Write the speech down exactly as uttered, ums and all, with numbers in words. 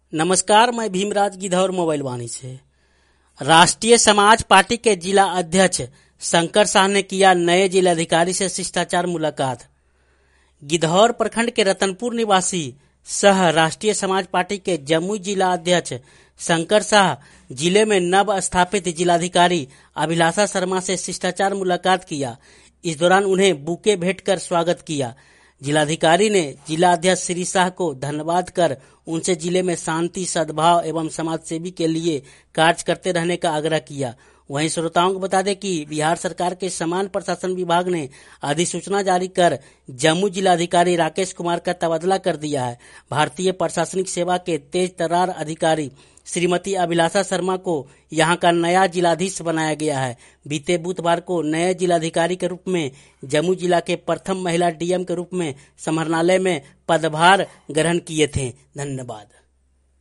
नमस्कार, मैं भीमराज गिधौर मोबाइल वाणी से। राष्ट्रीय समाज पार्टी के जिला अध्यक्ष शंकर शाह ने किया नए जिलाधिकारी से शिष्टाचार मुलाकात। गिधौर प्रखंड के रतनपुर निवासी सह राष्ट्रीय समाज पार्टी के जमुई जिला अध्यक्ष शंकर शाह जिले में नव स्थापित जिलाधिकारी अभिलाषा शर्मा से शिष्टाचार मुलाकात किया। इस दौरान उन्हें बुके भेंट कर स्वागत किया। जिलाधिकारी ने जिला अध्यक्ष श्री शाह को धन्यवाद कर उनसे जिले में शांति, सद्भाव एवं समाज सेवी के लिए कार्य करते रहने का आग्रह किया। वहीं श्रोताओं को बता दें कि बिहार सरकार के समान प्रशासन विभाग ने अधिसूचना जारी कर जम्मू जिलाधिकारी राकेश कुमार का तबादला कर दिया है। भारतीय प्रशासनिक सेवा के तेज तर्रार अधिकारी श्रीमती अभिलाषा शर्मा को यहां का नया जिलाधीश बनाया गया है। बीते बुधवार को नए जिलाधिकारी के रूप में जम्मू जिला के प्रथम महिला डीएम के रूप में समाहरणालय में पदभार ग्रहण किए थे। धन्यवाद।